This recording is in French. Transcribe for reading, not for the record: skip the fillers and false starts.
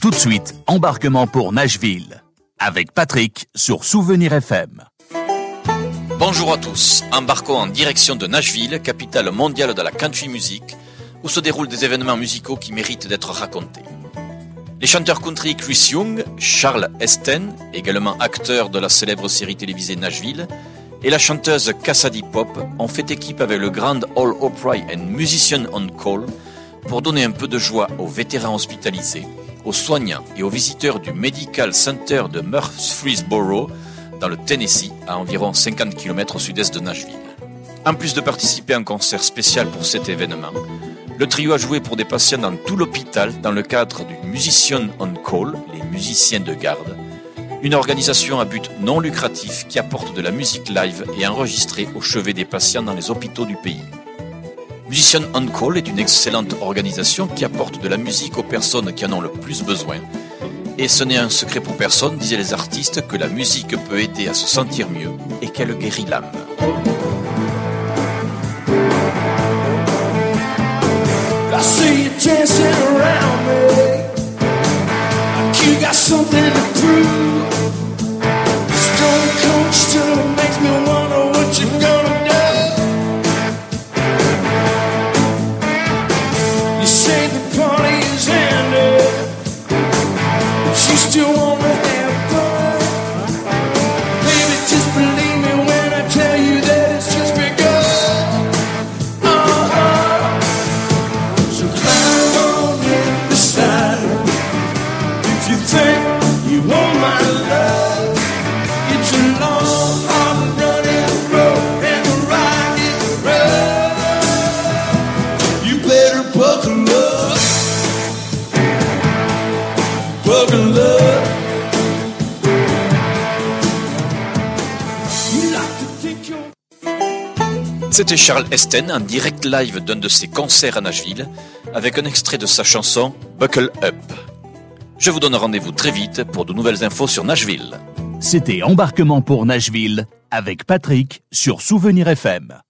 Tout de suite, embarquement pour Nashville, avec Patrick sur Souvenir FM. Bonjour à tous, embarquons en direction de Nashville, capitale mondiale de la country music, où se déroulent des événements musicaux qui méritent d'être racontés. Les chanteurs country Chris Young, Charles Esten, également acteur de la célèbre série télévisée Nashville, et la chanteuse Cassidy Pop ont fait équipe avec le Grand Ole Opry and Musician on Call pour donner un peu de joie aux vétérans hospitalisés, aux soignants et aux visiteurs du Medical Center de Murfreesboro, dans le Tennessee, à environ 50 km au sud-est de Nashville. En plus de participer à un concert spécial pour cet événement, le trio a joué pour des patients dans tout l'hôpital dans le cadre du Musician on Call, les musiciens de garde, une organisation à but non lucratif qui apporte de la musique live et enregistrée au chevet des patients dans les hôpitaux du pays. Musician on Call est une excellente organisation qui apporte de la musique aux personnes qui en ont le plus besoin. Et ce n'est un secret pour personne, disaient les artistes, que la musique peut aider à se sentir mieux et qu'elle guérit l'âme. I see you dancing around me like you got something to prove. Stone cold still makes me wonder what you're gonna do. You say the party is ended, but you still wanna have fun. Baby, just believe me when I tell you that it's just begun. You want my love? It's a long, hard running road and the ride is rough. You better buckle up, buckle up. You like to think you're... C'était Charles Esten en direct live d'un de ses concerts à Nashville, avec un extrait de sa chanson Buckle Up. Je vous donne rendez-vous très vite pour de nouvelles infos sur Nashville. C'était embarquement pour Nashville, avec Patrick sur Souvenir FM.